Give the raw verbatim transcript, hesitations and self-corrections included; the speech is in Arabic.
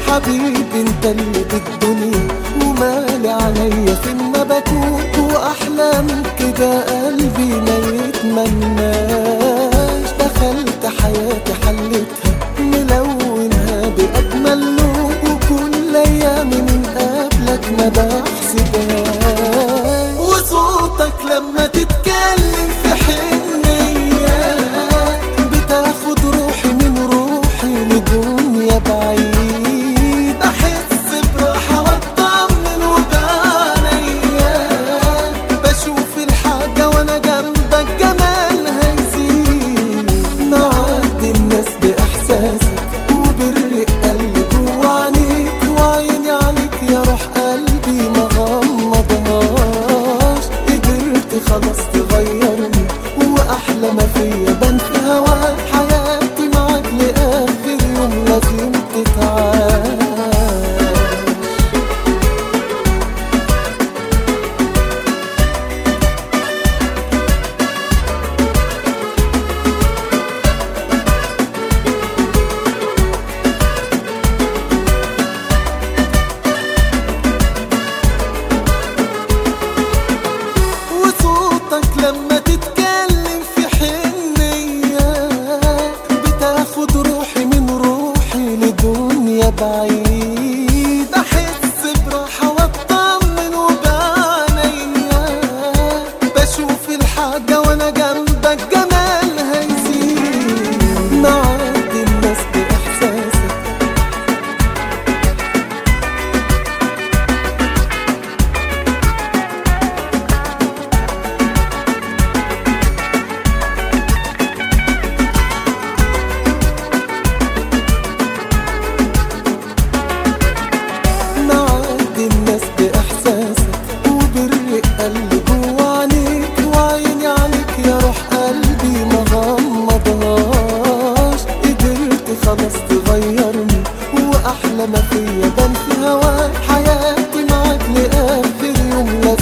حبيبي انت اللي بالدنيا ومالي عليا فين ما بكون، واحلى من كده قلبي ما يتمناش. دخلت حياتي حلتها ملونها باجمل لون، وكل ايامي من قبلك ما بحسبهاش. وصوتك لما تتكلم في حنية بتاخد روحي من روحي لدنيا بعيد. احس براحة واطمن وبعنيا بشوف الحاجة وانا جنبك جمالها يزيد. معدي الناس باحساسك وبرق قلبي جوا عينيك، وعيني عليك يا روح قلبي ما غمضهاش. قدرت خلاص تغيرني واحلى ما فيا بان في هواك. حياتي معاك لاخر يوم لازم تتعاش. وصوتك لما تتكلم في حنية بتاخد روحي من روحي لدنيا بعيد. احس براحة واطمن وبعنيا بشوف الحاجة وانا جنبك جمالها يزيد. معدي الناس باحساسك معدي الناس باحساسك وبرق قلبي جوا عينيك، وعيني عليك يا روح قلبي ما غمضهاش. قدرت خلاص تغيرني واحلى ما فيا بان في هواك. حياتي معاك لاخر يوم لازم